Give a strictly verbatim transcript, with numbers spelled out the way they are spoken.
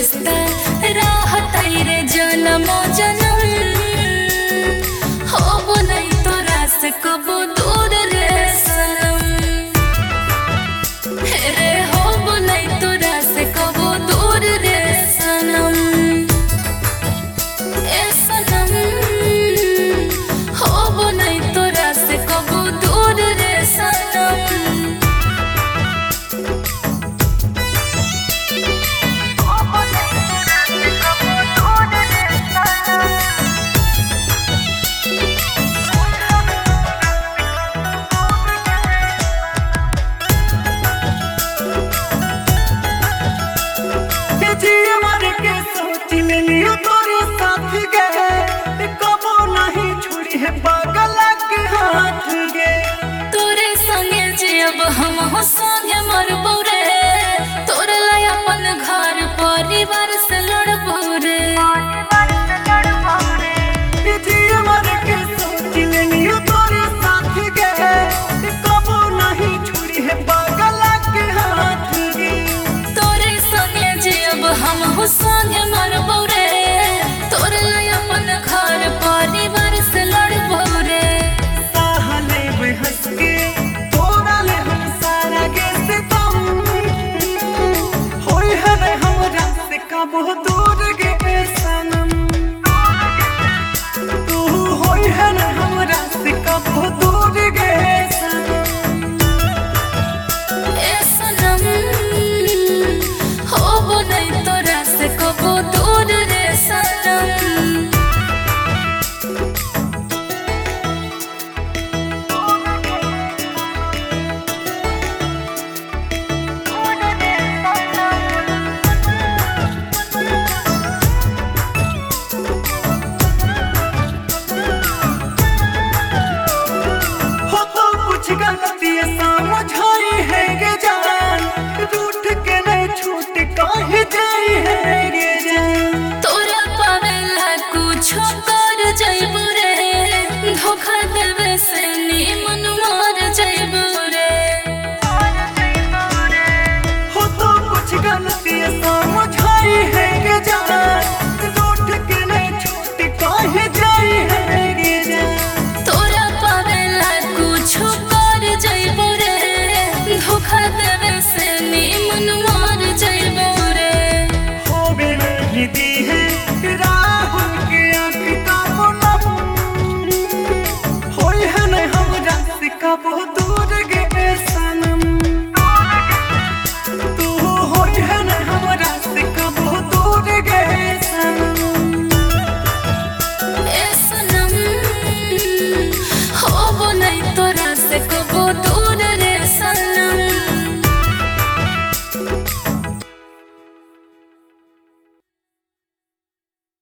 रिश्ता राहत रे जन्म जन्म हो नहीं तोरा से कबो दूर रे सनम रे हो नहीं तोरा से कबो दूर रे सनम ए सनम हो नहीं तोरा से कबो दूर रे सनम। तोरे साथ गए कबो नहीं छोड़ी है पागल के हाथ गे तोरे संगे जे अब हम हो संगे मरबो रे तोरे लाई अपन घर परिवार से लड़बो रे तोरे साथ गए कबो नहीं छोड़ी है पागल के हाथ गे तोरे संगे जे अब हम हो संगे मरबो रे तोरे लाई अपन घर परिवार से लड़बो रे साहले हंस के तोरा ले हम सारा के से तुम होई है रे हमरा से कबो दूर गे सनम तू होई है रे हमरा से कबो दूर गे सनम ए सनम हो नहीं तोरा से कबो दूर रे सनम। गलती समझाई है गे जान रूठ के नहीं छूट काहे जाई है गे जान तोरा पावेला कुछो कर जइबो रे धोखा देवे से निमन मार जइबो रे हो तो कुछ गलती समझाई है गे जान रूठ के नहीं छूट काहे जाई है गे जान तोरा पावेला कुछो जइबो रे धोखा देवे से निमन मार जइबो रे होवे नहीं दी है राहुल के आँख का मुनम होई है नहीं हमरा से कबो दूर गे सनम तू होई है नहीं हमरा से कबो दूर गे